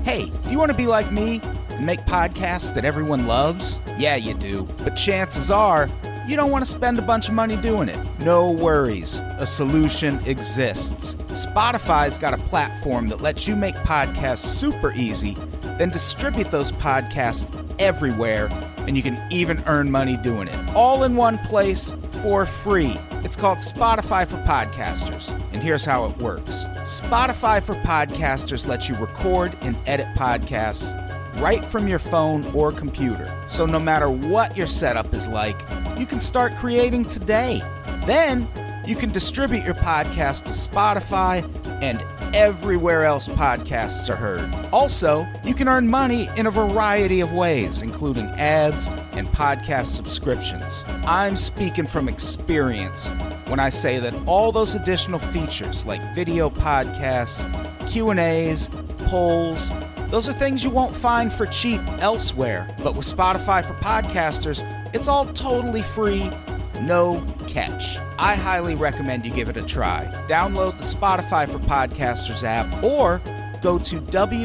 Hey, do you want to be like me and make podcasts that everyone loves? Yeah, you do. But chances are, you don't want to spend a bunch of money doing it. No worries. A solution exists. Spotify's got a platform that lets you make podcasts super easy, then distribute those podcasts everywhere, and you can even earn money doing it. All in one place for free. It's called Spotify for Podcasters, and here's how it works. Spotify for Podcasters lets you record and edit podcasts right from your phone or computer. So no matter what your setup is like, you can start creating today. Then you can distribute your podcast to Spotify and everywhere else podcasts are heard. Also, you can earn money in a variety of ways, including ads and podcast subscriptions. I'm speaking from experience when I say that all those additional features like video podcasts, Q&As, polls, those are things you won't find for cheap elsewhere. But with Spotify for Podcasters, it's all totally free, no catch. I highly recommend you give it a try. Download the Spotify for Podcasters app or go to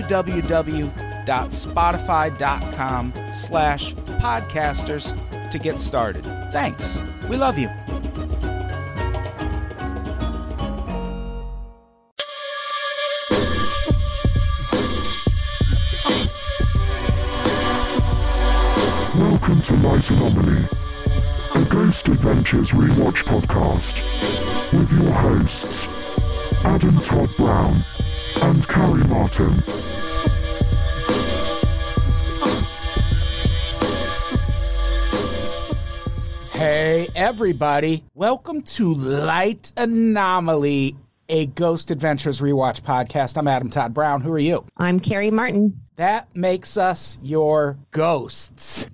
www.spotify.com/podcasters to get started. Thanks. We love you. Welcome to Light Anomaly, a Ghost Adventures rewatch podcast with your hosts, Adam Todd Brown and Carrie Martin. Hey everybody, welcome to Light Anomaly, a Ghost Adventures rewatch podcast. I'm Adam Todd Brown. Who are you? I'm Carrie Martin. That makes us your ghosts.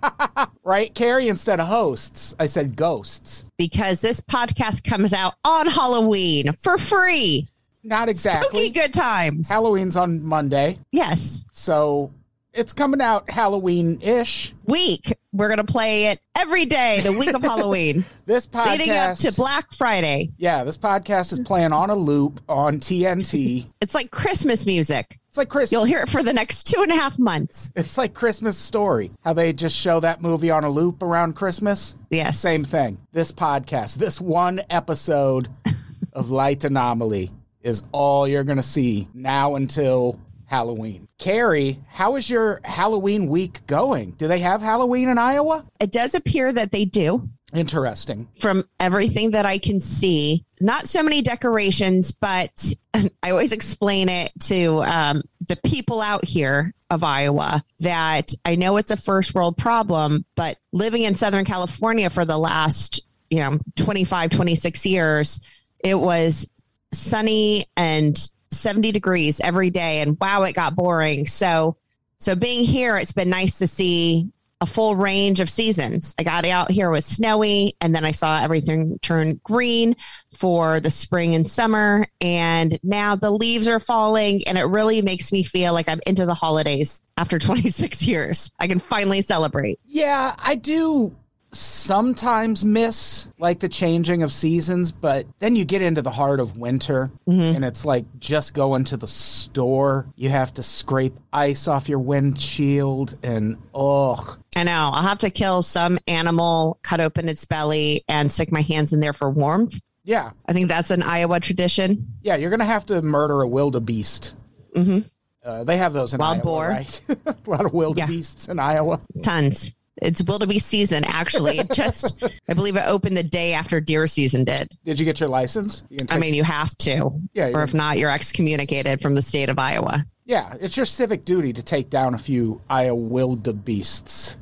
Right, Carrie? Instead of hosts, I said ghosts. Because this podcast comes out on Halloween for free. Not exactly. Spooky good times. Halloween's on Monday. Yes. So it's coming out Halloween-ish. Week. We're going to play it every day, the week of Halloween. This podcast... leading up to Black Friday. Yeah, this podcast is playing on a loop on TNT. It's like Christmas music. It's like Christmas. You'll hear it for the next 2.5 months. It's like Christmas Story. How they just show that movie on a loop around Christmas. Yes. Same thing. This podcast, this one episode of Light Anomaly is all you're going to see now until Halloween. Carrie, how is your Halloween week going? Do they have Halloween in Iowa? It does appear that they do. Interesting. From everything that I can see, not so many decorations, but I always explain it to the people out here of Iowa that I know it's a first world problem, but living in Southern California for the last, 25, 26 years, it was sunny and 70 degrees every day. And wow, it got boring. So being here, it's been nice to see a full range of seasons. I got out here, it was snowy, and then I saw everything turn green for the spring and summer. And now the leaves are falling, and it really makes me feel like I'm into the holidays after 26 years. I can finally celebrate. Yeah, I do sometimes miss like the changing of seasons, but then you get into the heart of winter and it's like just going to the store. You have to scrape ice off your windshield and I know. I'll have to kill some animal, cut open its belly and stick my hands in there for warmth. Yeah. I think that's an Iowa tradition. Yeah, you're going to have to murder a wildebeest. Mm-hmm. They have those in Wild Iowa, boar. Right? A lot of wildebeests in Iowa. Tons. It's wildebeest season, actually. I believe it opened the day after deer season did. Did you get your license? You have to. Yeah. Or if not, you're excommunicated from the state of Iowa. Yeah, it's your civic duty to take down a few Iowa wildebeests.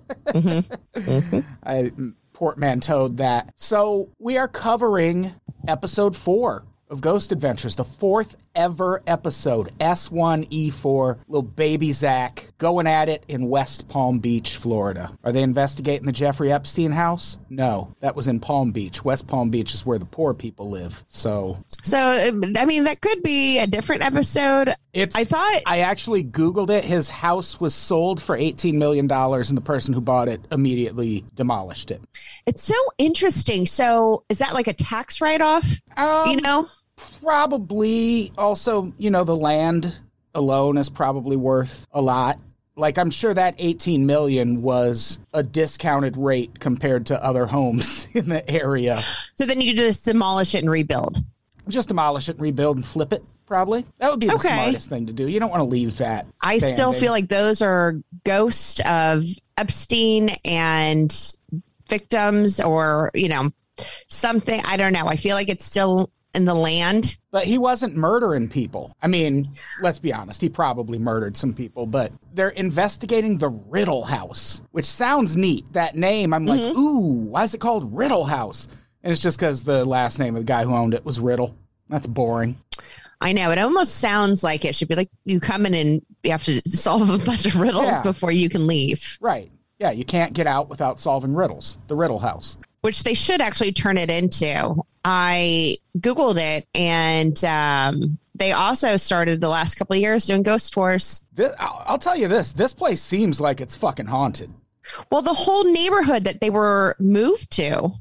I portmanteaued that. So we are covering episode 4 of Ghost Adventures, the 4th ever episode, S1E4, little baby Zach going at it in West Palm Beach, Florida. Are they investigating the Jeffrey Epstein house? No, that was in Palm Beach. West Palm Beach is where the poor people live. So I mean, that could be a different episode. I actually Googled it. His house was sold for $18 million, and the person who bought it immediately demolished it. It's so interesting. So is that like a tax write-off? Probably. Also, the land alone is probably worth a lot. Like, I'm sure that $18 million was a discounted rate compared to other homes in the area. So then you just demolish it and rebuild. Just demolish it and rebuild and flip it, probably. That would be the smartest thing to do. You don't want to leave that standing. I still feel like those are ghosts of Epstein and victims or, something. I don't know. I feel like it's still in the land. But he wasn't murdering people. I mean, let's be honest. He probably murdered some people, but they're investigating the Riddle House, which sounds neat. That name, I'm like, ooh, why is it called Riddle House? And it's just because the last name of the guy who owned it was Riddle. That's boring. I know. It almost sounds like it should be like you come in and you have to solve a bunch of riddles before you can leave. Right. Yeah, you can't get out without solving riddles. The Riddle House. Which they should actually turn it into. I Googled it, and they also started the last couple of years doing ghost tours. I'll tell you this. This place seems like it's fucking haunted. Well, the whole neighborhood that they were moved to,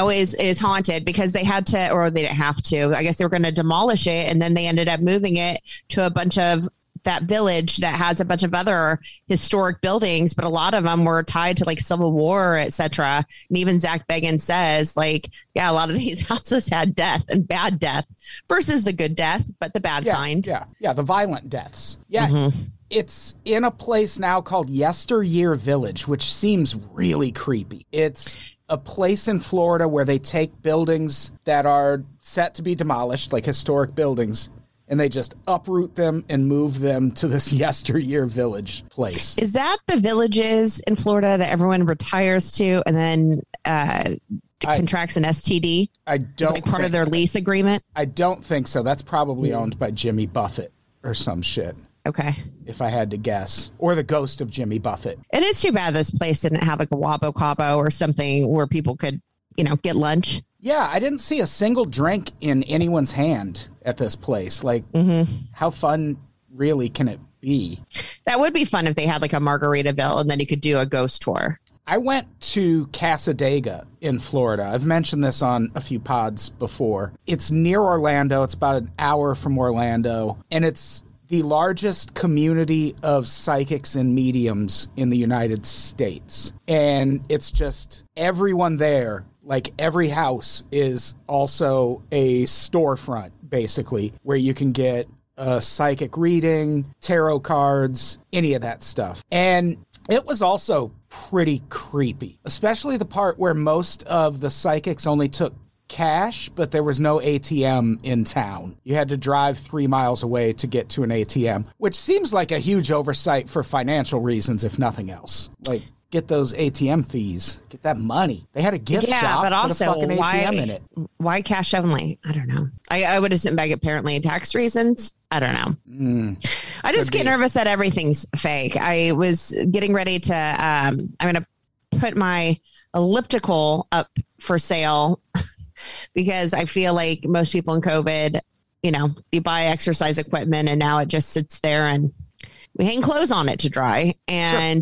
is haunted because they had to, or they didn't have to. I guess they were going to demolish it, and then they ended up moving it to a bunch of that village that has a bunch of other historic buildings, but a lot of them were tied to like Civil War, etc. And even Zach Bagans says, like, a lot of these houses had death and bad death versus the good death, but the bad kind. Yeah, the violent deaths. Yeah. It's in a place now called Yesteryear Village, which seems really creepy. It's a place in Florida where they take buildings that are set to be demolished, like historic buildings, and they just uproot them and move them to this Yesteryear Village place. Is that the villages in Florida that everyone retires to and then contracts an STD? I don't think part of their lease agreement? I don't think so. That's probably owned by Jimmy Buffett or some shit. Okay. If I had to guess. Or the ghost of Jimmy Buffett. It is too bad this place didn't have like a Wabo Cabo or something where people could, get lunch. Yeah, I didn't see a single drink in anyone's hand at this place. Like, how fun really can it be? That would be fun if they had like a Margaritaville and then you could do a ghost tour. I went to Casadega in Florida. I've mentioned this on a few pods before. It's near Orlando. It's about an hour from Orlando. And it's the largest community of psychics and mediums in the United States. And it's just everyone there. Like, every house is also a storefront, basically, where you can get a psychic reading, tarot cards, any of that stuff. And it was also pretty creepy, especially the part where most of the psychics only took cash, but there was no ATM in town. You had to drive 3 miles away to get to an ATM, which seems like a huge oversight for financial reasons, if nothing else. Like, get those ATM fees, get that money. They had a gift shop, but also put a fucking ATM in it. Why cash only? I don't know. I would assume back apparently tax reasons. I don't know. I just get nervous that everything's fake. I was getting ready to, I'm going to put my elliptical up for sale because I feel like most people in COVID, you buy exercise equipment and now it just sits there and we hang clothes on it to dry. And,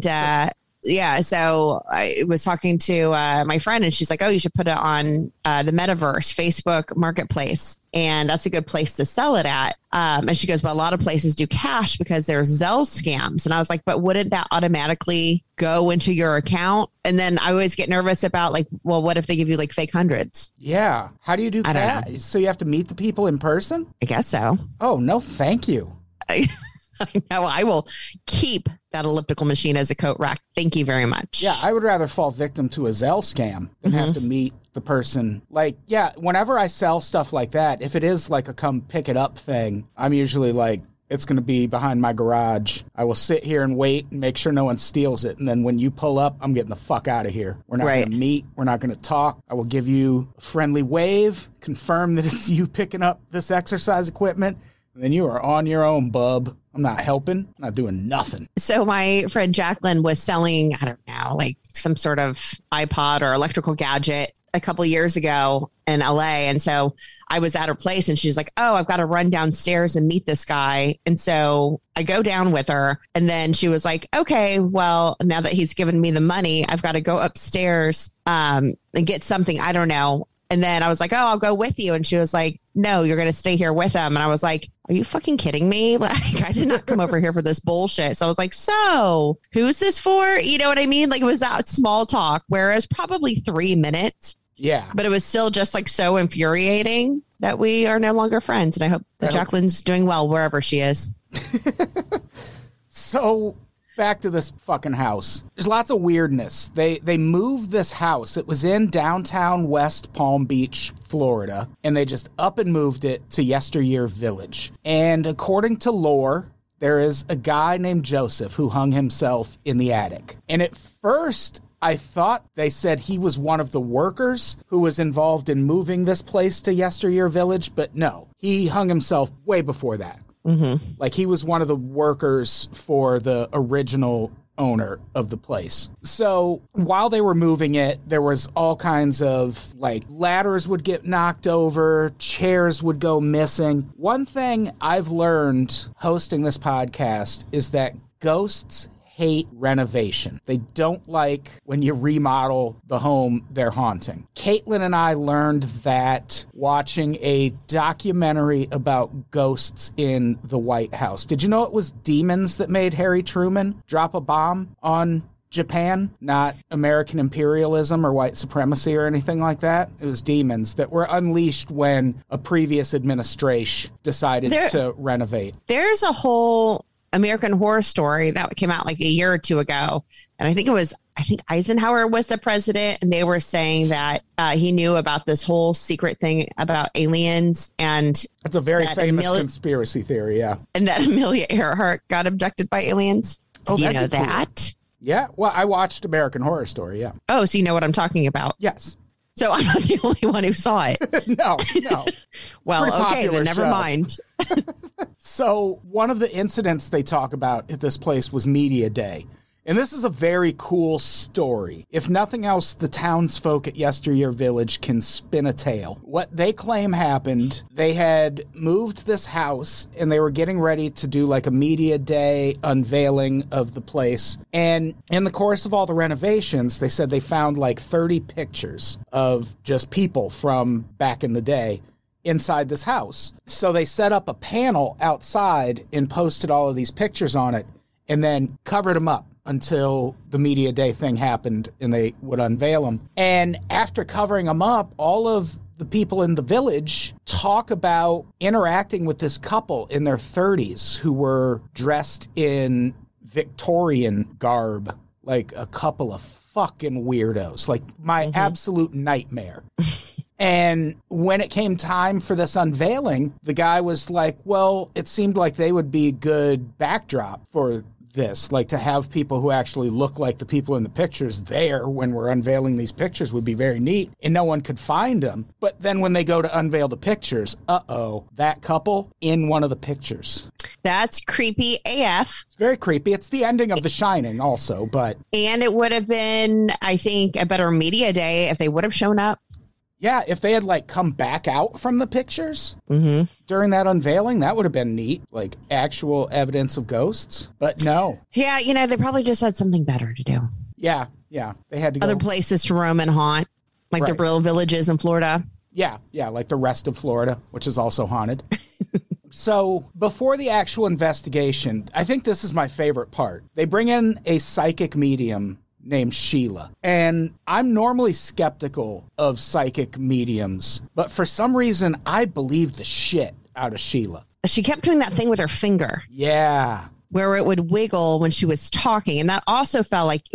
so I was talking to my friend and she's like, oh, you should put it on the Metaverse, Facebook Marketplace. And that's a good place to sell it at. And she goes, well, a lot of places do cash because there's Zelle scams. And I was like, but wouldn't that automatically go into your account? And then I always get nervous about like, well, what if they give you like fake hundreds? Yeah. How do you do cash? So you have to meet the people in person? I guess so. Oh, no, thank you. I know. I will keep that elliptical machine as a coat rack. Thank you very much. Yeah, I would rather fall victim to a Zelle scam than have to meet the person. Like, yeah, whenever I sell stuff like that, if it is like a come pick it up thing, I'm usually like, it's going to be behind my garage. I will sit here and wait and make sure no one steals it. And then when you pull up, I'm getting the fuck out of here. We're not going to meet. We're not going to talk. I will give you a friendly wave, confirm that it's you picking up this exercise equipment, and then you are on your own, bub. I'm not helping. I'm not doing nothing. So my friend Jacqueline was selling, I don't know, like some sort of iPod or electrical gadget a couple of years ago in LA. And so I was at her place and she's like, oh, I've got to run downstairs and meet this guy. And so I go down with her. And then she was like, okay, well, now that he's given me the money, I've got to go upstairs and get something. I don't know. And then I was like, oh, I'll go with you. And she was like, no, you're going to stay here with him. And I was like, are you fucking kidding me? Like, I did not come over here for this bullshit. So I was like, so who's this for? You know what I mean? Like, it was that small talk, whereas probably 3 minutes. Yeah. But it was still just like so infuriating that we are no longer friends. And I hope that Jacqueline's doing well wherever she is. So back to this fucking house. There's lots of weirdness. They moved this house. It was in downtown West Palm Beach, Florida, and they just up and moved it to Yesteryear Village. And according to lore, there is a guy named Joseph who hung himself in the attic. And at first, I thought they said he was one of the workers who was involved in moving this place to Yesteryear Village, but no, he hung himself way before that. Mm-hmm. Like, he was one of the workers for the original owner of the place. So while they were moving it, there was all kinds of, like, ladders would get knocked over, chairs would go missing. One thing I've learned hosting this podcast is that ghosts hate renovation. They don't like when you remodel the home they're haunting. Caitlin and I learned that watching a documentary about ghosts in the White House. Did you know it was demons that made Harry Truman drop a bomb on Japan, not American imperialism or white supremacy or anything like that? It was demons that were unleashed when a previous administration decided to renovate. There's a whole American Horror Story that came out like a year or two ago. And I think Eisenhower was the president, and they were saying that he knew about this whole secret thing about aliens. And it's a very famous conspiracy theory, yeah. And that Amelia Earhart got abducted by aliens. Do you know that? Cool. Yeah. Well, I watched American Horror Story, yeah. Oh, so you know what I'm talking about? Yes. So I'm not the only one who saw it. No. Well, okay, then never mind. So one of the incidents they talk about at this place was Media Day. And this is a very cool story. If nothing else, the townsfolk at Yesteryear Village can spin a tale. What they claim happened, they had moved this house and they were getting ready to do like a media day unveiling of the place. And in the course of all the renovations, they said they found like 30 pictures of just people from back in the day inside this house. So they set up a panel outside and posted all of these pictures on it and then covered them up until the media day thing happened and they would unveil them. And after covering them up, all of the people in the village talk about interacting with this couple in their 30s who were dressed in Victorian garb, like a couple of fucking weirdos, like my absolute nightmare. And when it came time for this unveiling, the guy was like, well, it seemed like they would be a good backdrop for this, like to have people who actually look like the people in the pictures there when we're unveiling these pictures would be very neat, and no one could find them. But then when they go to unveil the pictures, that couple in one of the pictures. That's creepy AF. It's very creepy. It's the ending of The Shining also, but... And it would have been, I think, a better media day if they would have shown up. Yeah, if they had, like, come back out from the pictures during that unveiling, that would have been neat, like, actual evidence of ghosts. But no. Yeah, you know, they probably just had something better to do. Yeah. They had to go. Other places to roam and haunt, like the real villages in Florida. Yeah, like the rest of Florida, which is also haunted. So before the actual investigation, I think this is my favorite part. They bring in a psychic medium named Sheila. And I'm normally skeptical of psychic mediums, but for some reason, I believe the shit out of Sheila. She kept doing that thing with her finger. Yeah. Where it would wiggle when she was talking. And that also felt like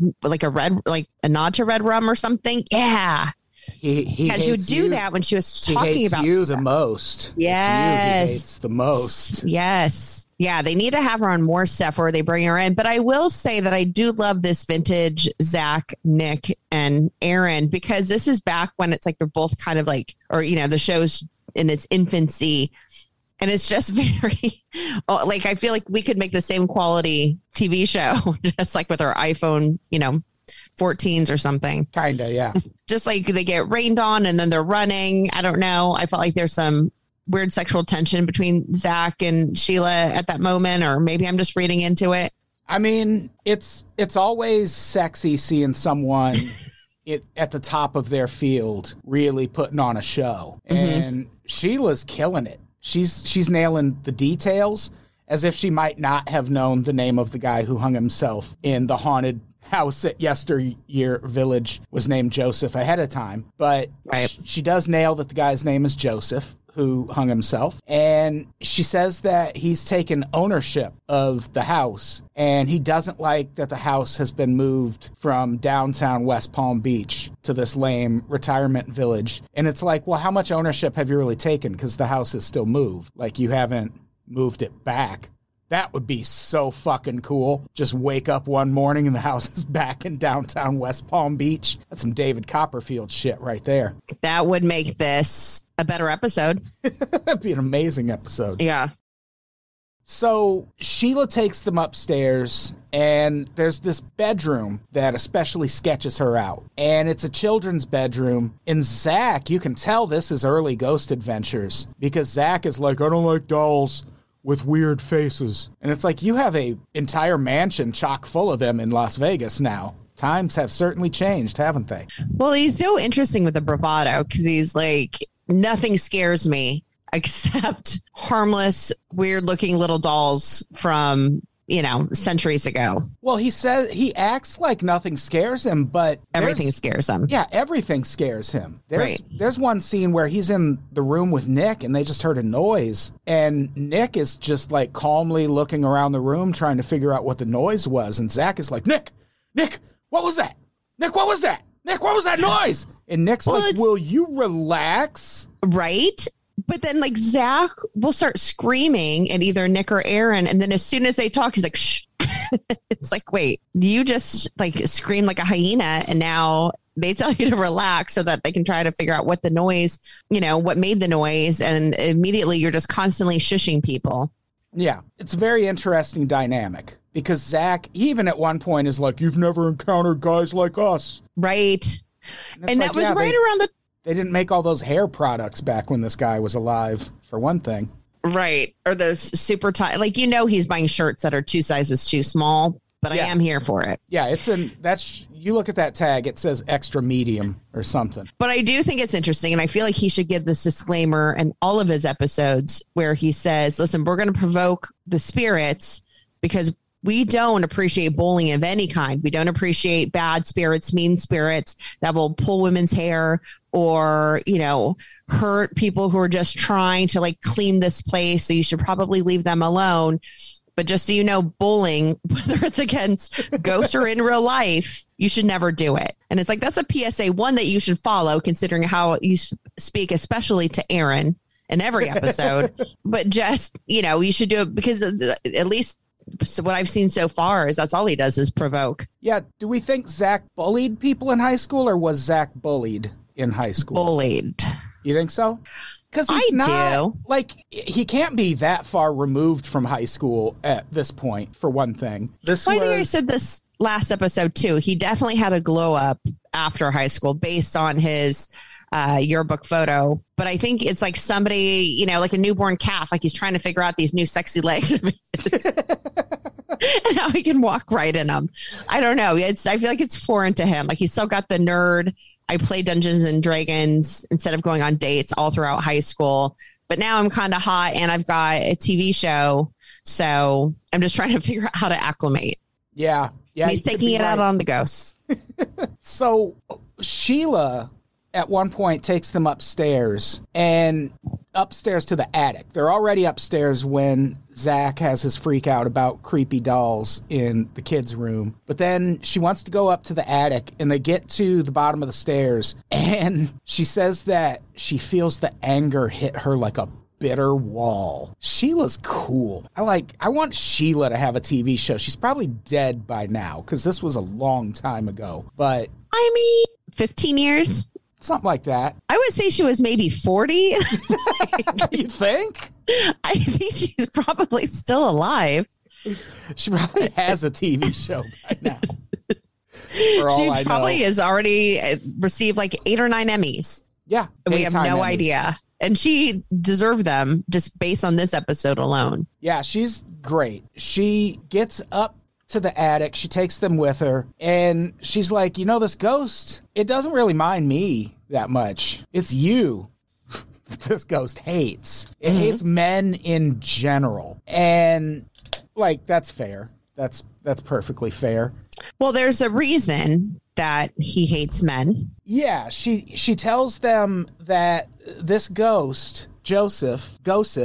a nod to Red Rum or something. Yeah. He she would do that when she was talking about you stuff. The most. Yes. It's you he hates the most. Yes. Yeah, they need to have her on more stuff or they bring her in. But I will say that I do love this vintage Zach, Nick, and Aaron, because this is back when it's like they're both kind of like, or, you know, the show's in its infancy. And it's just very, like, I feel like we could make the same quality TV show, just like with our iPhone, 14s or something. Kind of, yeah. Just like they get rained on and then they're running. I don't know. I felt like there's some weird sexual tension between Zach and Sheila at that moment, or maybe I'm just reading into it. I mean, it's always sexy seeing someone at the top of their field really putting on a show. And Sheila's killing it. She's nailing the details as if she might not have known the name of the guy who hung himself in the haunted house at Yesteryear Village was named Joseph ahead of time. But she does nail that the guy's name is Joseph, who hung himself. And she says that he's taken ownership of the house, and he doesn't like that the house has been moved from downtown West Palm Beach to this lame retirement village. And it's like, well, how much ownership have you really taken? Because the house is still moved. Like, you haven't moved it back. That would be so fucking cool. Just wake up one morning and the house is back in downtown West Palm Beach. That's some David Copperfield shit right there. That would make this a better episode. That'd be an amazing episode. Yeah. So Sheila takes them upstairs, and there's this bedroom that especially sketches her out. And it's a children's bedroom. And Zach, you can tell this is early Ghost Adventures, because Zach is like, I don't like dolls with weird faces. And it's like, you have a entire mansion chock full of them in Las Vegas now. Times have certainly changed, haven't they? Well, he's so interesting with the bravado, because he's like, nothing scares me except harmless, weird-looking little dolls from, centuries ago. Well, he says he acts like nothing scares him, but everything scares him. Yeah, everything scares him. Right. There's one scene where he's in the room with Nick, and they just heard a noise, and Nick is just like calmly looking around the room trying to figure out what the noise was, and Zach is like, Nick, what was that? Nick, what was that? Nick, what was that noise? And Nick's like, will you relax? Right? But then, like, Zach will start screaming at either Nick or Aaron. And then as soon as they talk, he's like, shh. It's like, wait, you just, like, screamed like a hyena. And now they tell you to relax so that they can try to figure out what the noise, what made the noise. And immediately you're just constantly shushing people. Yeah, it's a very interesting dynamic. Because Zach, even at one point, is like, you've never encountered guys like us. Right. And that was right around the... They didn't make all those hair products back when this guy was alive, for one thing. Right. Or those super tight. Like, he's buying shirts that are 2 sizes too small, but I am here for it. Yeah, you look at that tag, it says extra medium or something. But I do think it's interesting, and I feel like he should give this disclaimer in all of his episodes where he says, listen, we're going to provoke the spirits because we don't appreciate bullying of any kind. We don't appreciate bad spirits, mean spirits that will pull women's hair or, hurt people who are just trying to like clean this place. So you should probably leave them alone. But just so you know, bullying, whether it's against ghosts or in real life, you should never do it. And it's like, that's a PSA 1 that you should follow, considering how you speak, especially to Aaron in every episode. But just, you should do it because at least, so what I've seen so far is that's all he does is provoke. Yeah. Do we think Zach bullied people in high school, or was Zach bullied in high school? Bullied. You think so? Because he's like, he can't be that far removed from high school at this point, for one thing. I think I said this last episode too. He definitely had a glow up after high school based on his yearbook photo. But I think it's like somebody, like a newborn calf, like he's trying to figure out these new sexy legs of his. And how he can walk right in them. I don't know. I feel like it's foreign to him. Like he's still got the nerd. I play Dungeons and Dragons instead of going on dates all throughout high school. But now I'm kind of hot and I've got a TV show. So I'm just trying to figure out how to acclimate. Yeah. Yeah. And he's taking it out on the ghosts. So Sheila at one point takes them upstairs to the attic. They're already upstairs when Zach has his freak out about creepy dolls in the kids' room. But then she wants to go up to the attic, and they get to the bottom of the stairs, and she says that she feels the anger hit her like a bitter wall. Sheila's cool. I want Sheila to have a TV show. She's probably dead by now because this was a long time ago. But 15 years. Something like that. I would say she was maybe 40. You think? I think she's probably still alive. She probably has a TV show by now. She probably has already received like 8 or 9 Emmys. Yeah. We have no idea. And she deserved them just based on this episode alone. Yeah, she's great. She gets up to the attic. She takes them with her. And she's like, this ghost, it doesn't really mind me that much. It's you that this ghost hates. It hates men in general. And, like, that's fair. That's perfectly fair. Well, there's a reason that he hates men. Yeah, she tells them that this ghost, Joseph,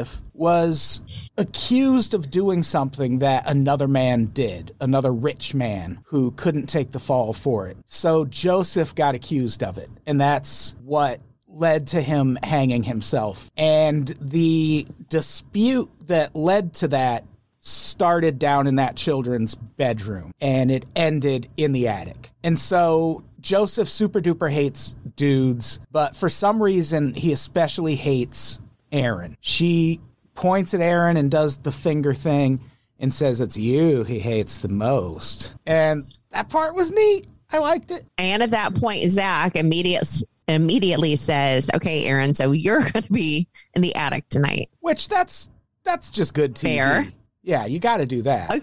was accused of doing something that another man did, another rich man who couldn't take the fall for it. So Joseph got accused of it, and that's what led to him hanging himself. And the dispute that led to that started down in that children's bedroom, and it ended in the attic. And so Joseph super duper hates dudes, but for some reason he especially hates Erin. She points at Erin and does the finger thing and says it's you he hates the most. And that part was neat. I liked it. And at that point, Zach immediately says, okay, Erin, so you're going to be in the attic tonight. Which that's just good TV. Fair. Yeah, you got to do that.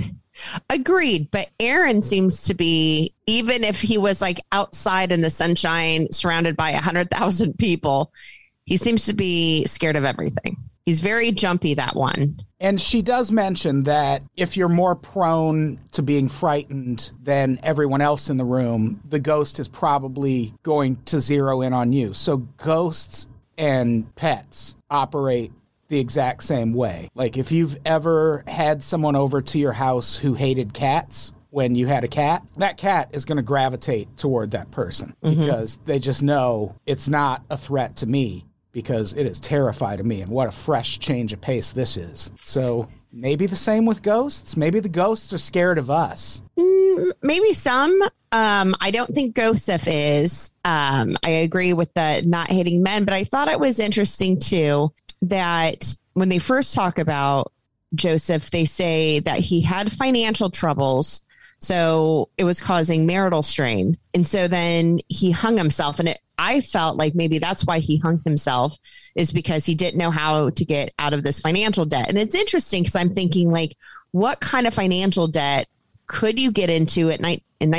Agreed. But Erin seems to be, even if he was like outside in the sunshine, surrounded by 100,000 people, he seems to be scared of everything. He's very jumpy, that one. And she does mention that if you're more prone to being frightened than everyone else in the room, the ghost is probably going to zero in on you. So ghosts and pets operate the exact same way. Like if you've ever had someone over to your house who hated cats when you had a cat, that cat is going to gravitate toward that person because they just know it's not a threat to me because it is terrified of me, and what a fresh change of pace this is. So maybe the same with ghosts. Maybe the ghosts are scared of us. Maybe some. I don't think Joseph is. I agree with the not hating men, but I thought it was interesting too that when they first talk about Joseph, they say that he had financial troubles, so it was causing marital strain. And so then he hung himself, and I felt like maybe that's why he hung himself, is because he didn't know how to get out of this financial debt. And it's interesting because I'm thinking, like, what kind of financial debt could you get into in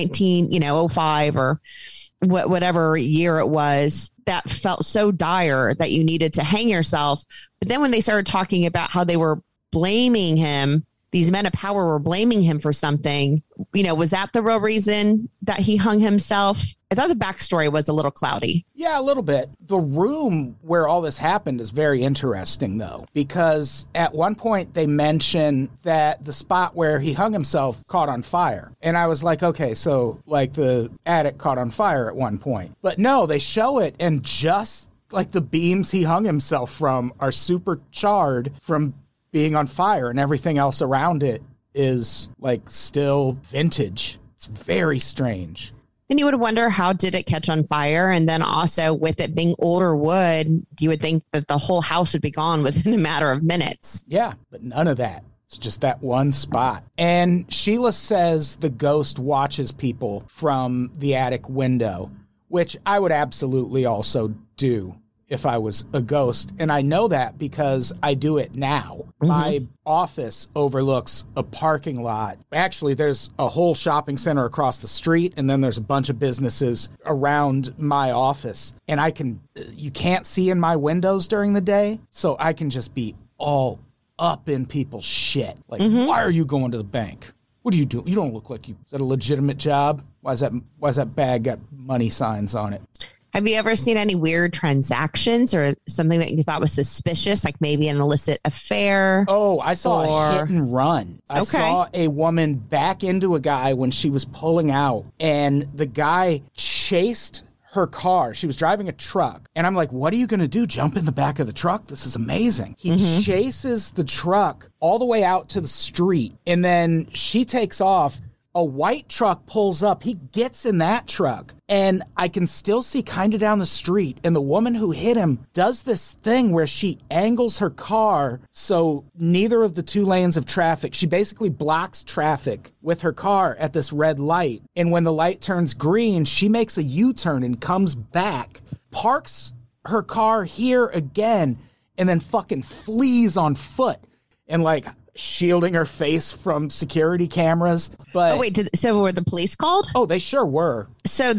1905 or whatever year it was that felt so dire that you needed to hang yourself? But then when they started talking about how they were blaming him, these men of power were blaming him for something, was that the real reason that he hung himself? I thought the backstory was a little cloudy. Yeah, a little bit. The room where all this happened is very interesting, though, because at one point they mention that the spot where he hung himself caught on fire. And I was like, okay, so like the attic caught on fire at one point. But no, they show it, and just like the beams he hung himself from are super charred from being on fire, and everything else around it is like still vintage. It's very strange. And you would wonder, how did it catch on fire? And then also with it being older wood, you would think that the whole house would be gone within a matter of minutes. Yeah, but none of that. It's just that one spot. And Sheila says the ghost watches people from the attic window, which I would absolutely also do if I was a ghost. And I know that because I do it now. My office overlooks a parking lot. Actually, there's a whole shopping center across the street, and then there's a bunch of businesses around my office. And you can't see in my windows during the day, so I can just be all up in people's shit. Like, why are you going to the bank? What are you doing? You don't look like you. Is that a legitimate job? Why's that bag got money signs on it? Have you ever seen any weird transactions or something that you thought was suspicious, like maybe an illicit affair? Oh, I saw a hit and run. I saw a woman back into a guy when she was pulling out, and the guy chased her car. She was driving a truck, and I'm like, what are you going to do? Jump in the back of the truck? This is amazing. He chases the truck all the way out to the street, and then she takes off. A white truck pulls up. He gets in that truck, and I can still see kind of down the street. And the woman who hit him does this thing where she angles her car so neither of the two lanes of traffic. She basically blocks traffic with her car at this red light. And when the light turns green, she makes a U-turn and comes back, parks her car here again, and then fucking flees on foot. And like, shielding her face from security cameras. But so were the police called? Oh, they sure were. So the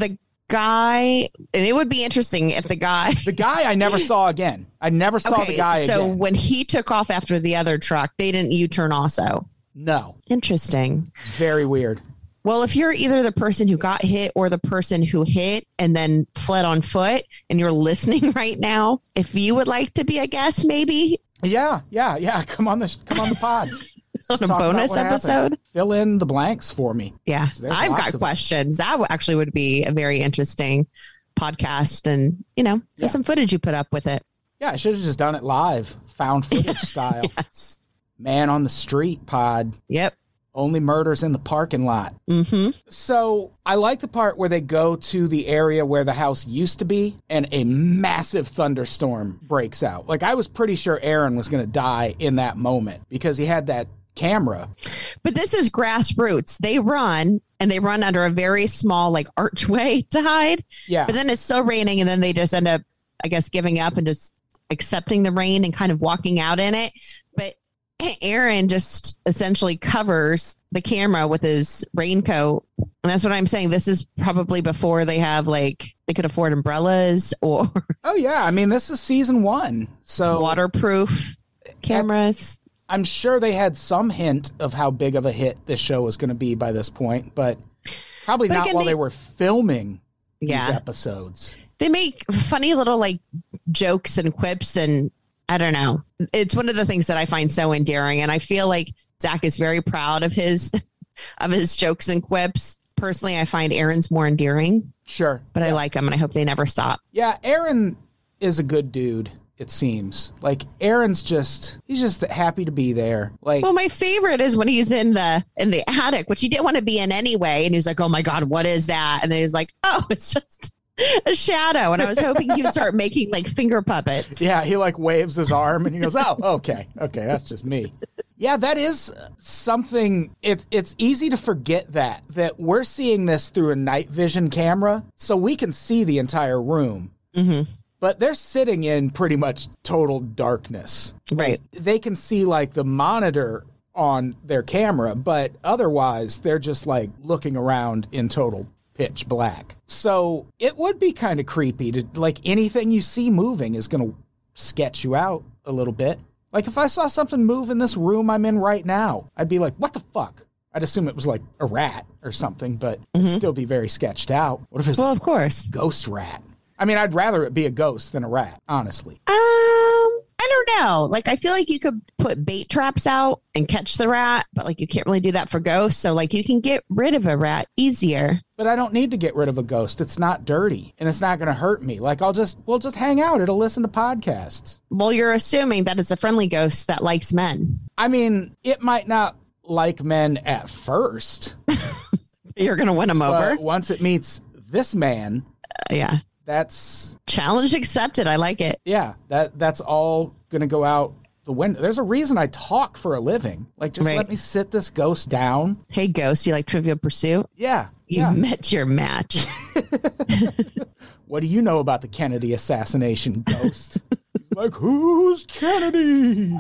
guy, and it would be interesting if the guy I never saw again. I never saw the guy so again. when he took off after the other truck, they didn't U-turn also. No. Interesting. Very weird. Well, if you're either the person who got hit or the person who hit and then fled on foot and you're listening right now, if you would like to be a guest, maybe. Yeah. Come on the pod. On a bonus episode. Happened. Fill in the blanks for me. Yeah. So I've got questions. That actually would be a very interesting podcast, and, there's some footage you put up with it. Yeah. I should have just done it live. Found footage style. Yes. Man on the street pod. Yep. Only murders in the parking lot. Mm-hmm. So I like the part where they go to the area where the house used to be and a massive thunderstorm breaks out. Like, I was pretty sure Aaron was going to die in that moment because he had that camera. But this is grassroots. They run under a very small archway to hide. Yeah. But then it's still raining, and then they just end up, I guess, giving up and just accepting the rain and kind of walking out in it. But Aaron just essentially covers the camera with his raincoat. And that's what I'm saying. This is probably before they have they could afford umbrellas or. Oh, yeah. I mean, this is season 1. So waterproof cameras. I'm sure they had some hint of how big of a hit this show was going to be by this point, but probably not again, while they were filming these Yeah. episodes. They make funny little jokes and quips, and I don't know. It's one of the things that I find so endearing, and I feel like Zach is very proud of his jokes and quips. Personally, I find Aaron's more endearing. Sure. But I like him, and I hope they never stop. Yeah, Aaron is a good dude, it seems. Aaron's he's just happy to be there. Well, my favorite is when he's in the attic, which he didn't want to be in anyway, and he's like, "Oh my God, what is that?" And then he's like, "Oh, it's just a shadow." And I was hoping he would start making finger puppets. Yeah, he waves his arm and he goes, "Oh, okay, that's just me." Yeah, that is something. It's easy to forget that we're seeing this through a night vision camera, so we can see the entire room. Mm-hmm. But they're sitting in pretty much total darkness. Right. They can see the monitor on their camera, but otherwise they're just looking around in total pitch black. So it would be kind of creepy to anything you see moving is going to sketch you out a little bit. If I saw something move in this room I'm in right now, I'd be like, what the fuck? I'd assume it was a rat or something, but it'd still be very sketched out. What if it's of course, a ghost rat? I mean, I'd rather it be a ghost than a rat, honestly. I don't know. I feel like you could put bait traps out and catch the rat, but you can't really do that for ghosts. So you can get rid of a rat easier. But I don't need to get rid of a ghost. It's not dirty and it's not going to hurt me. we'll just hang out. It'll listen to podcasts. Well, you're assuming that it's a friendly ghost that likes men. I mean, it might not like men at first. You're going to win them over. But once it meets this man. Yeah. That's challenge accepted. I like it. Yeah, that's all going to go out the window. There's a reason I talk for a living. Let me sit this ghost down. Hey, ghost, you like Trivial Pursuit? Yeah. You met your match. What do you know about the Kennedy assassination, ghost? He's like, who's Kennedy?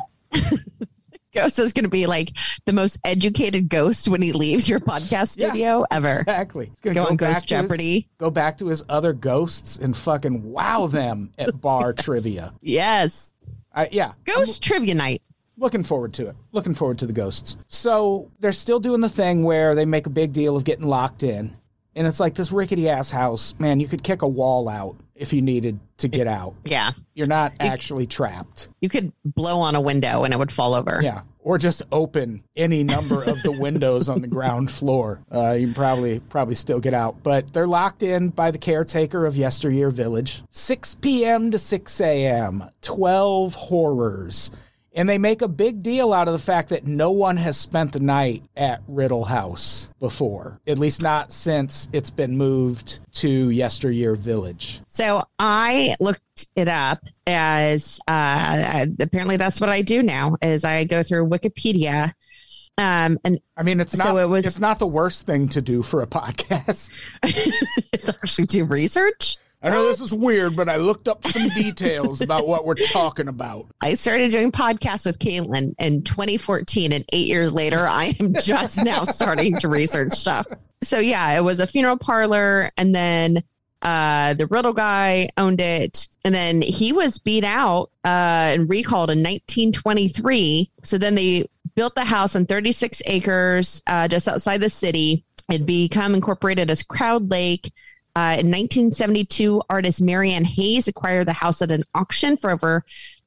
Ghost is going to be the most educated ghost when he leaves your podcast studio ever. Exactly. He's going to go on Ghost Jeopardy. Go back to his other ghosts and fucking wow them at bar trivia. Yes. Ghost trivia night. Looking forward to it. Looking forward to the ghosts. So they're still doing the thing where they make a big deal of getting locked in. And it's this rickety ass house. Man, you could kick a wall out if you needed to get out. Yeah. You're not actually trapped. You could blow on a window and it would fall over. Yeah. Or just open any number of the windows on the ground floor. You can probably still get out. But they're locked in by the caretaker of Yesteryear Village. 6 p.m. to 6 a.m. 12 horrors. And they make a big deal out of the fact that no one has spent the night at Riddle House before, at least not since it's been moved to Yesteryear Village. So I looked it up as apparently that's what I do now is I go through Wikipedia. And I mean, it's not the worst thing to do for a podcast. It's actually do research. I know this is weird, but I looked up some details about what we're talking about. I started doing podcasts with Caitlin in 2014, and 8 years later, I am just now starting to research stuff. So yeah, it was a funeral parlor, and then The Riddle guy owned it. And then he was beat out and recalled in 1923. So then they built the house on 36 acres just outside the city. It'd become incorporated as Crowd Lake. In 1972, artist Marianne Hayes acquired the house at an auction for over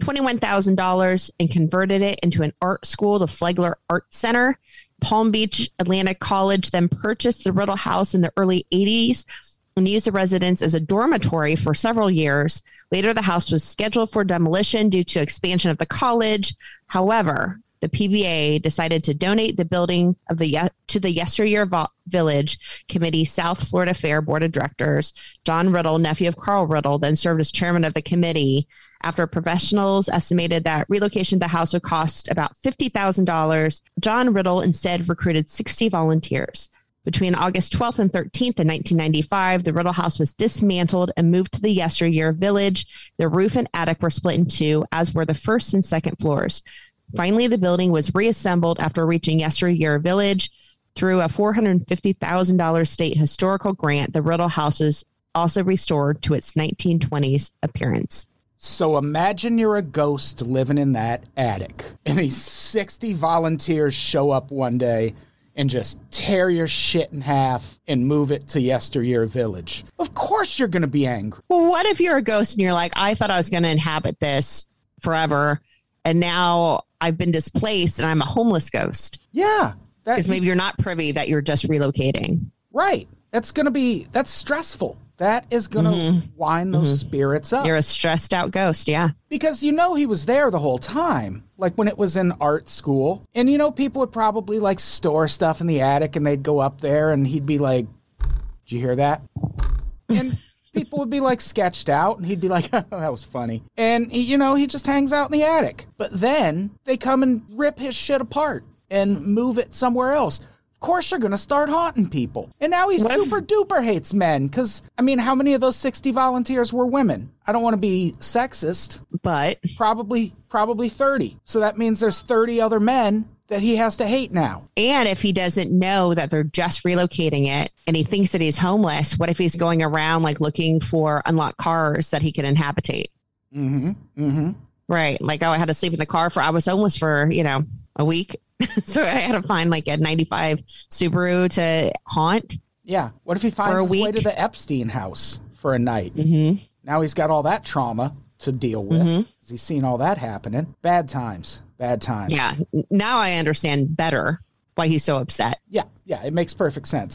$21,000 and converted it into an art school, the Flagler Art Center. Palm Beach Atlantic College then purchased the Riddle House in the early 80s and used the residence as a dormitory for several years. Later, the house was scheduled for demolition due to expansion of the college. However, the PBA decided to donate the building of to the Yesteryear Village Committee South Florida Fair Board of Directors. John Riddle, nephew of Carl Riddle, then served as chairman of the committee. After professionals estimated that relocation of the house would cost about $50,000, John Riddle instead recruited 60 volunteers. Between August 12th and 13th in 1995, the Riddle House was dismantled and moved to the Yesteryear Village. The roof and attic were split in two, as were the first and second floors. Finally, the building was reassembled after reaching Yesteryear Village. Through a $450,000 state historical grant, the Riddle House was also restored to its 1920s appearance. So imagine you're a ghost living in that attic, and these 60 volunteers show up one day and just tear your shit in half and move it to Yesteryear Village. Of course you're going to be angry. Well, what if you're a ghost and you're like, I thought I was going to inhabit this forever, and now I've been displaced and I'm a homeless ghost? Yeah. Because maybe you're not privy that you're just relocating. Right. That's stressful. That is going to wind those spirits up. You're a stressed out ghost, yeah. Because he was there the whole time, like when it was in art school. And, people would probably like store stuff in the attic and they'd go up there and he'd be like, did you hear that? And people would be like sketched out and he'd be like, oh, that was funny. And, he just hangs out in the attic. But then they come and rip his shit apart and move it somewhere else. Of course you're going to start haunting people. And now he super duper hates men because, how many of those 60 volunteers were women? I don't want to be sexist. But Probably 30. So that means there's 30 other men that he has to hate now. And if he doesn't know that they're just relocating it and he thinks that he's homeless, what if he's going around like looking for unlocked cars that he can inhabitate? Right. Like, I had to sleep in the car I was homeless for, a week. So I had to find like a 95 Subaru to haunt. Yeah. What if he finds his way to the Epstein house for a night? Now he's got all that trauma to deal with because he's seen all that happening. Bad times. Yeah. Now I understand better why he's so upset. Yeah. It makes perfect sense.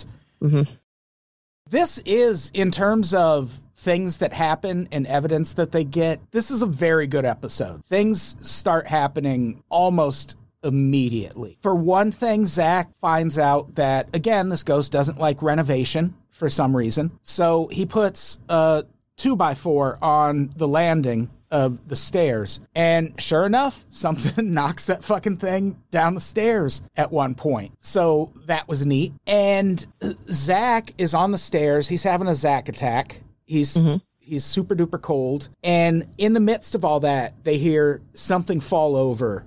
This is, in terms of things that happen and evidence that they get, this is a very good episode. Things start happening almost immediately. For one thing, Zach finds out that, again, this ghost doesn't like renovation for some reason. So he puts a 2x4 on the landing of the stairs. And sure enough, something knocks that fucking thing down the stairs at one point. So that was neat. And Zach is on the stairs. He's having a Zach attack. He's super duper cold. And in the midst of all that, they hear something fall over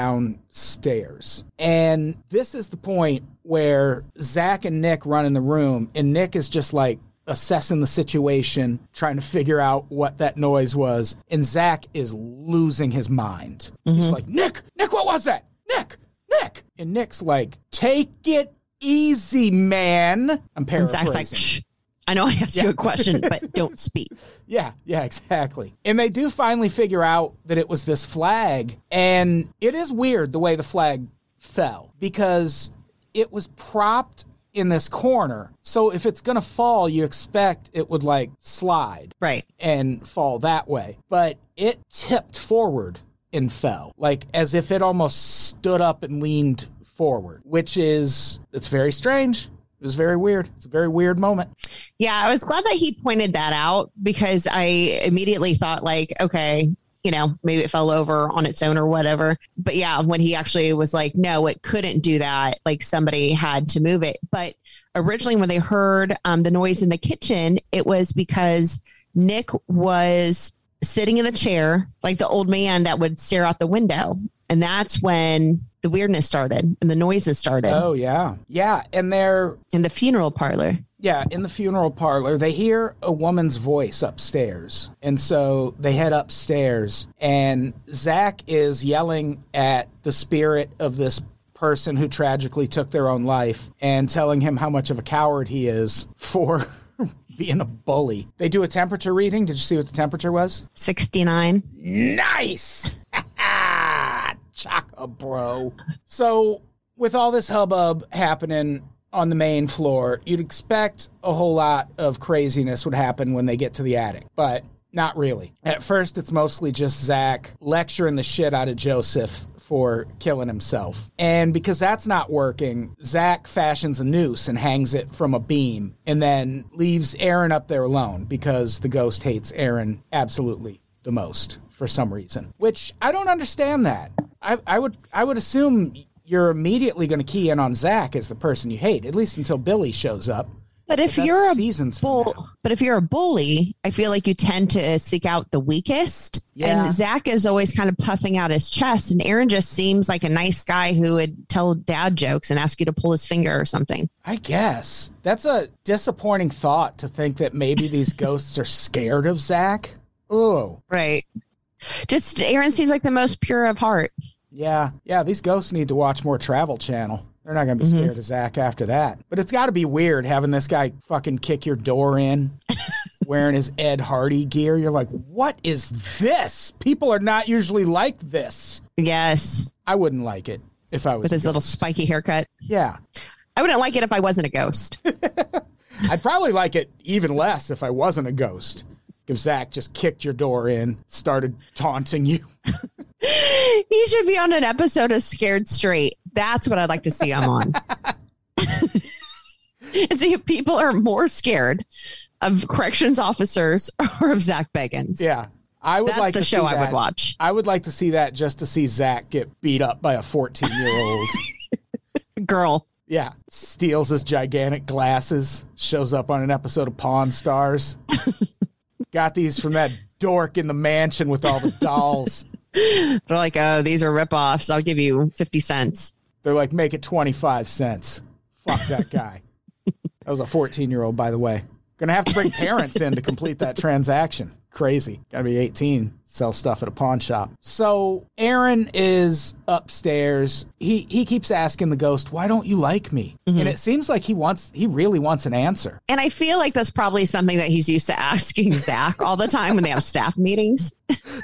downstairs. And this is the point where Zach and Nick run in the room, and Nick is just like assessing the situation, trying to figure out what that noise was. And Zach is losing his mind. He's like, Nick, what was that? Nick. And Nick's like, take it easy, man. I'm paraphrasing. And Zach's like, shh. I know I asked you a question, but don't speak. Yeah, exactly. And they do finally figure out that it was this flag. And it is weird the way the flag fell because it was propped in this corner. So if it's going to fall, you expect it would like slide. Right. And fall that way. But it tipped forward and fell, like as if it almost stood up and leaned forward, it's very strange. It was very weird. It's a very weird moment. Yeah, I was glad that he pointed that out because I immediately thought like, okay, maybe it fell over on its own or whatever. But yeah, when he actually was like, no, it couldn't do that. Like somebody had to move it. But originally when they heard the noise in the kitchen, it was because Nick was sitting in the chair, like the old man that would stare out the window. And that's when the weirdness started and the noises started. Oh, yeah. Yeah. And they're in the funeral parlor. Yeah, in the funeral parlor, they hear a woman's voice upstairs. And so they head upstairs, and Zach is yelling at the spirit of this person who tragically took their own life and telling him how much of a coward he is for being a bully. They do a temperature reading. Did you see what the temperature was? 69. Nice! Chaka, bro. So with all this hubbub happening on the main floor, you'd expect a whole lot of craziness would happen when they get to the attic, but not really. At first, it's mostly just Zach lecturing the shit out of Joseph for killing himself. And because that's not working, Zach fashions a noose and hangs it from a beam and then leaves Aaron up there alone because the ghost hates Aaron absolutely the most for some reason, which I don't understand that. I would assume you're immediately going to key in on Zach as the person you hate, at least until Billy shows up. But if you're a bully, I feel like you tend to seek out the weakest. Yeah. And Zach is always kind of puffing out his chest, and Aaron just seems like a nice guy who would tell dad jokes and ask you to pull his finger or something. I guess that's a disappointing thought, to think that maybe these ghosts are scared of Zach. Oh, right. Just Aaron seems like the most pure of heart. Yeah. These ghosts need to watch more Travel Channel. They're not going to be scared of Zach after that. But it's got to be weird having this guy fucking kick your door in wearing his Ed Hardy gear. You're like, what is this? People are not usually like this. Yes. I wouldn't like it if I was. With his little spiky haircut. Yeah. I wouldn't like it if I wasn't a ghost. I'd probably like it even less if I wasn't a ghost. If Zach just kicked your door in, started taunting you. He should be on an episode of Scared Straight. That's what I'd like to see him on. And see if people are more scared of corrections officers or of Zach Bagans. Yeah. That's like the show I would watch. I would like to see that just to see Zach get beat up by a 14-year-old girl. Yeah. Steals his gigantic glasses, shows up on an episode of Pawn Stars. Got these from that dork in the mansion with all the dolls. They're like, oh, these are ripoffs. I'll give you 50 cents. They're like, make it 25 cents. Fuck that guy. That was a 14-year-old, by the way. Gonna have to bring parents in to complete that transaction. Crazy. Gotta be 18. Sell stuff at a pawn shop. So Aaron is upstairs. He keeps asking the ghost, why don't you like me? Mm-hmm. And it seems like he really wants an answer. And I feel like that's probably something that he's used to asking Zach all the time when they have staff meetings.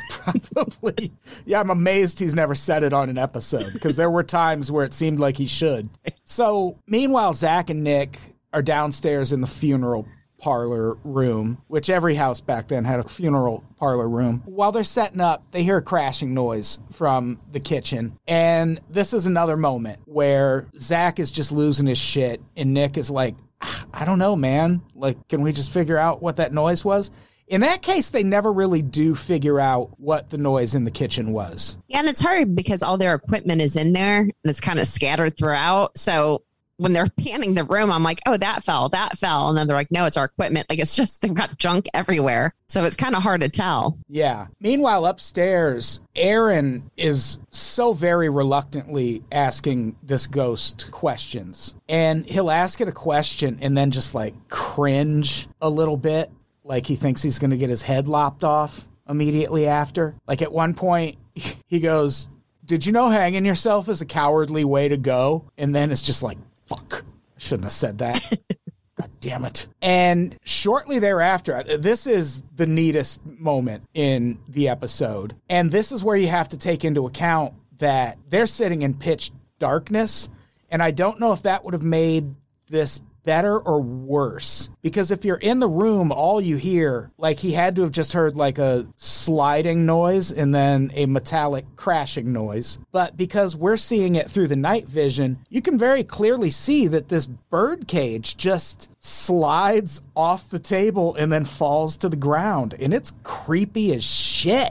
Probably. Yeah, I'm amazed he's never said it on an episode, because there were times where it seemed like he should. So meanwhile, Zach and Nick are downstairs in the funeral parlor room, which every house back then had a funeral parlor room. While they're setting up, they hear a crashing noise from the kitchen. And this is another moment where Zach is just losing his shit, and Nick is like, I don't know, man. Like, can we just figure out what that noise was? In that case, they never really do figure out what the noise in the kitchen was. Yeah, and it's hard because all their equipment is in there, and it's kind of scattered throughout. So when they're panning the room, I'm like, oh, that fell. And then they're like, no, it's our equipment. Like, it's just, they've got junk everywhere. So it's kind of hard to tell. Yeah. Meanwhile, upstairs, Aaron is so very reluctantly asking this ghost questions. And he'll ask it a question and then just like cringe a little bit. Like he thinks he's going to get his head lopped off immediately after. Like at one point, he goes, did you know hanging yourself is a cowardly way to go? And then it's just like, fuck, I shouldn't have said that. God damn it. And shortly thereafter, this is the neatest moment in the episode. And this is where you have to take into account that they're sitting in pitch darkness. And I don't know if that would have made this better or worse, because if you're in the room, all you hear, like he had to have just heard like a sliding noise and then a metallic crashing noise. But because we're seeing it through the night vision, you can very clearly see that this bird cage just slides off the table and then falls to the ground. And it's creepy as shit.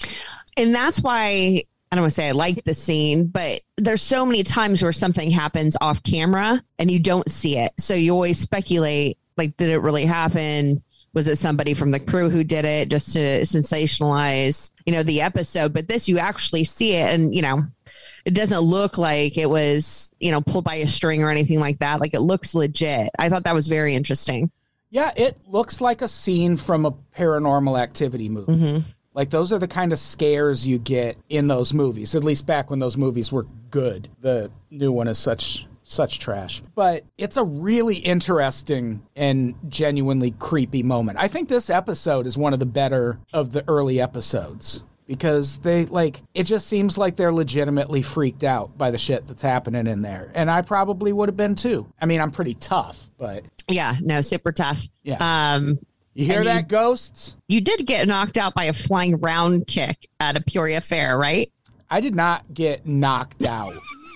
And that's why I don't want to say I like the scene, but there's so many times where something happens off camera and you don't see it. So you always speculate, like, did it really happen? was it somebody from the crew who did it just to sensationalize, the episode? But this, you actually see it, and, it doesn't look like it was, pulled by a string or anything like that. Like, it looks legit. I thought that was very interesting. Yeah, it looks like a scene from a Paranormal Activity movie. Mm-hmm. Like, those are the kind of scares you get in those movies, at least back when those movies were good. The new one is such trash. But it's a really interesting and genuinely creepy moment. I think this episode is one of the better of the early episodes, because it just seems like they're legitimately freaked out by the shit that's happening in there. And I probably would have been too. I mean, I'm pretty tough, but... Yeah, no, super tough. Yeah. You hear that, ghosts? You did get knocked out by a flying round kick at a Peoria Fair, right? I did not get knocked out.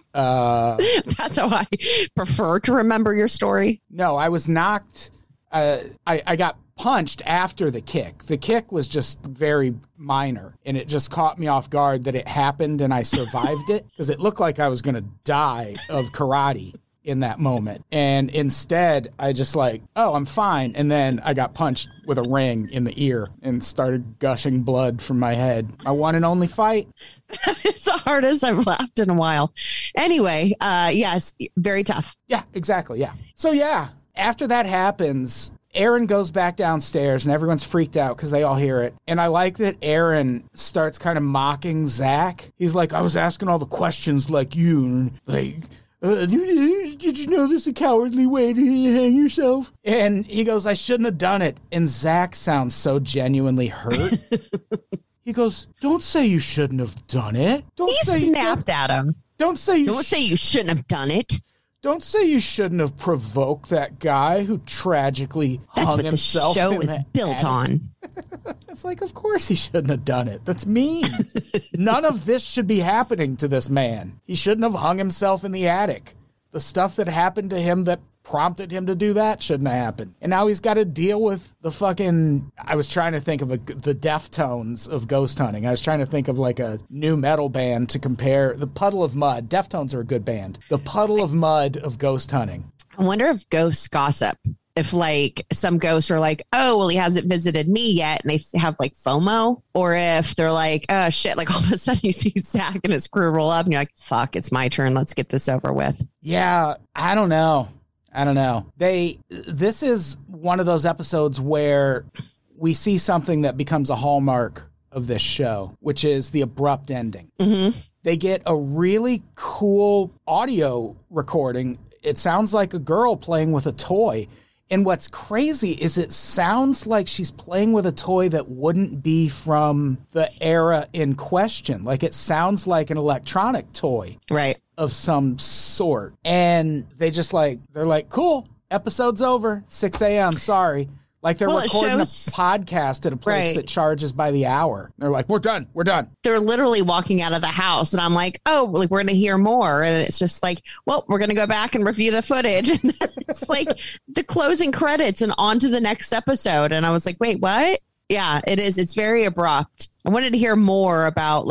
That's how I prefer to remember your story. No, I was knocked. I got punched after the kick. The kick was just very minor, and it just caught me off guard that it happened and I survived it, because it looked like I was going to die of karate in that moment. And instead, I just I'm fine. And then I got punched with a ring in the ear and started gushing blood from my head. My one and only fight. It's the hardest I've laughed in a while. Anyway, yes, very tough. Yeah, exactly. Yeah. So yeah, after that happens, Aaron goes back downstairs and everyone's freaked out because they all hear it. And I like that Aaron starts kind of mocking Zach. He's like, I was asking all the questions like you, did you know this is a cowardly way to hang yourself? And he goes, I shouldn't have done it. And Zach sounds so genuinely hurt. He goes, don't say you shouldn't have done it. He snapped at him. Don't say you shouldn't have done it. Don't say you shouldn't have provoked that guy who tragically hung himself. That's what the show is built on. It's like, of course he shouldn't have done it. That's mean. None of this should be happening to this man. He shouldn't have hung himself in the attic. The stuff that happened to him that prompted him to do that shouldn't have happened. And now he's got to deal with the fucking... I was trying to think of the Deftones of ghost hunting. I was trying to think of like a new metal band to compare. The Puddle of Mud. Deftones are a good band. The Puddle of Mud of ghost hunting. I wonder if ghosts gossip. If some ghosts are like, oh, well, he hasn't visited me yet, and they have FOMO, or if they're like, oh shit, all of a sudden you see Zach and his crew roll up and you're like, fuck, it's my turn. Let's get this over with. Yeah, I don't know. This is one of those episodes where we see something that becomes a hallmark of this show, which is the abrupt ending. Mm-hmm. They get a really cool audio recording. It sounds like a girl playing with a toy. And what's crazy is it sounds like she's playing with a toy that wouldn't be from the era in question. Like, it sounds like an electronic toy. Right. Of some sort. And they're like, cool, episode's over, 6 a.m., sorry. Like, they're recording a podcast at a place that charges by the hour. They're like, we're done. They're literally walking out of the house, and I'm like, oh, we're going to hear more. And it's just like, well, we're going to go back and review the footage. And it's like the closing credits and on to the next episode. And I was like, wait, what? Yeah, it is. It's very abrupt. I wanted to hear more about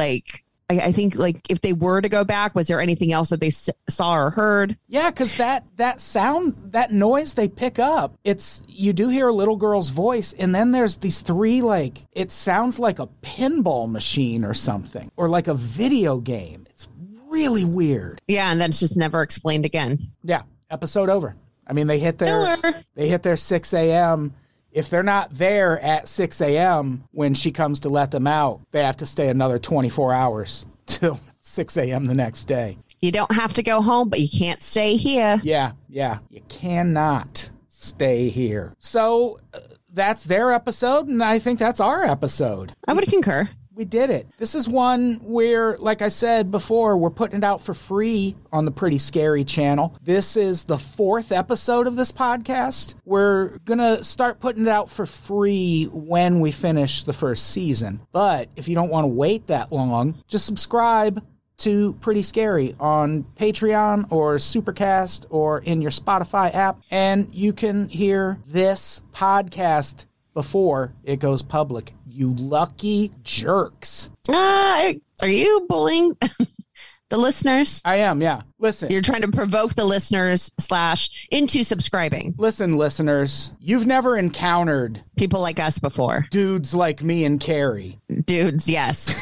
I think if they were to go back, was there anything else that they saw or heard? Yeah, because that sound, that noise they pick up, you do hear a little girl's voice, and then there's these three, it sounds like a pinball machine or something, or like a video game. It's really weird. Yeah, and then it's just never explained again. Yeah, episode over. I mean, they hit their 6 a.m. If they're not there at 6 a.m. when she comes to let them out, they have to stay another 24 hours till 6 a.m. the next day. You don't have to go home, but you can't stay here. Yeah. You cannot stay here. So that's their episode, and I think that's our episode. I would concur. We did it. This is one where, like I said before, we're putting it out for free on the Pretty Scary channel. This is the 4th episode of this podcast. We're going to start putting it out for free when we finish the first season. But if you don't want to wait that long, just subscribe to Pretty Scary on Patreon or Supercast or in your Spotify app, and you can hear this podcast before it goes public. You lucky jerks. Are you bullying the listeners? I am, yeah. Listen. You're trying to provoke the listeners / into subscribing. Listen, listeners, you've never encountered people like us before. Dudes like me and Carrie. Dudes, yes.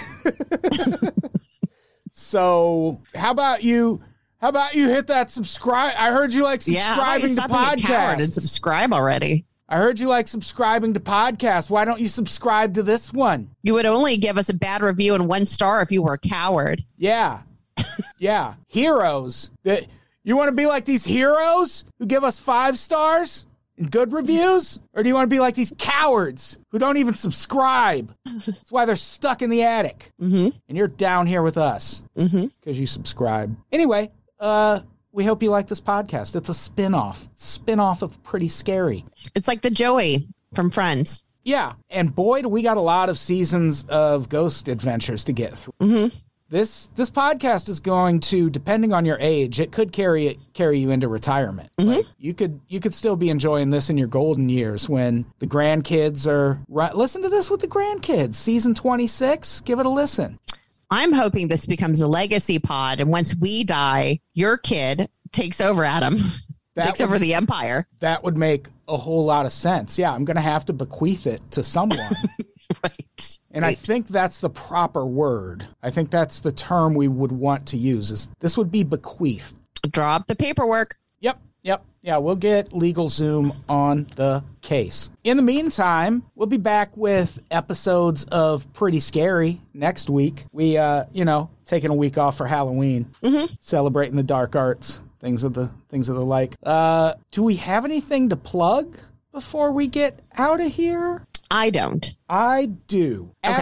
So how about you hit that subscribe? I heard you like subscribing to podcasts. And subscribe already. I heard you like subscribing to podcasts. Why don't you subscribe to this one? You would only give us a bad review and 1 star if you were a coward. Yeah. Yeah. Heroes. You want to be like these heroes who give us 5 stars and good reviews? Or do you want to be like these cowards who don't even subscribe? That's why they're stuck in the attic. Mm-hmm. And you're down here with us because you subscribe. Anyway, we hope you like this podcast. It's a spin-off of Pretty Scary. It's like the Joey from Friends. Yeah. And boy, do we got a lot of seasons of ghost adventures to get through. Mm-hmm. This podcast is going to, depending on your age, it could carry you into retirement. Mm-hmm. Like you could still be enjoying this in your golden years when the grandkids are listen to this with the grandkids. Season 26, give it a listen. I'm hoping this becomes a legacy pod, and once we die, your kid takes over, Adam. Takes over the empire. That would make a whole lot of sense. Yeah, I'm going to have to bequeath it to someone. Right. And I think that's the proper word. I think that's the term we would want to use. This would be bequeathed. Drop the paperwork. Yep. Yeah, we'll get LegalZoom on the case. In the meantime, we'll be back with episodes of Pretty Scary next week. We, taking a week off for Halloween, celebrating the dark arts, things of the like. Do we have anything to plug before we get out of here? I don't. I do. Okay.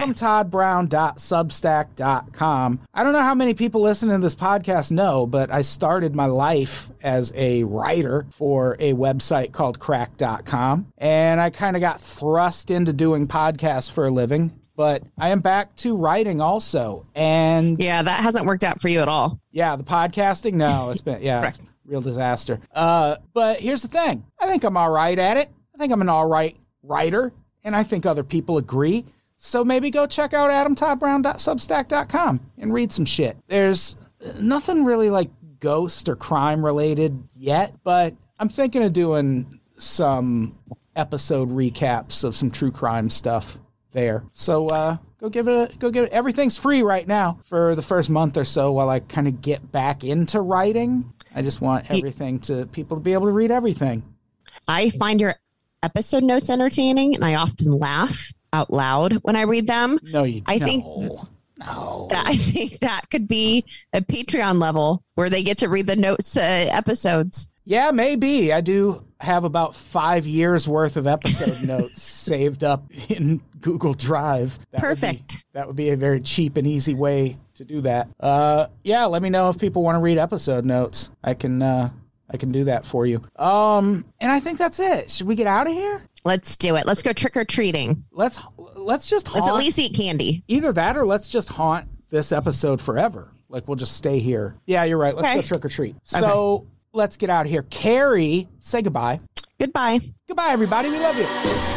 AdamToddBrown.substack.com. I don't know how many people listening to this podcast know, but I started my life as a writer for a website called crack.com. And I kind of got thrust into doing podcasts for a living. But I am back to writing also. And yeah, that hasn't worked out for you at all. Yeah, the podcasting, no, it's been, it's a real disaster. But here's the thing. I think I'm all right at it. I think I'm an all right writer. And I think other people agree. So maybe go check out AdamToddBrown.substack.com and read some shit. There's nothing really like ghost or crime related yet, but I'm thinking of doing some episode recaps of some true crime stuff there. So go give it. Everything's free right now for the first month or so while I kind of get back into writing. I just want everything people to be able to read everything. I find your episode notes entertaining, and I often laugh out loud when I read them. No, you don't. I think that could be a Patreon level where they get to read the notes episodes. Yeah, maybe. I do have about 5 years worth of episode notes saved up in Google Drive. Perfect. That would be a very cheap and easy way to do that. Let me know if people want to read episode notes. I can do that for you. And I think that's it. Should we get out of here? Let's do it. Let's go trick-or-treating. Let's just haunt. Let's at least eat candy. Either that or let's just haunt this episode forever. Like, we'll just stay here. Yeah, you're right. Let's go trick-or-treat. So let's get out of here. Carrie, say goodbye. Goodbye. Goodbye, everybody. We love you.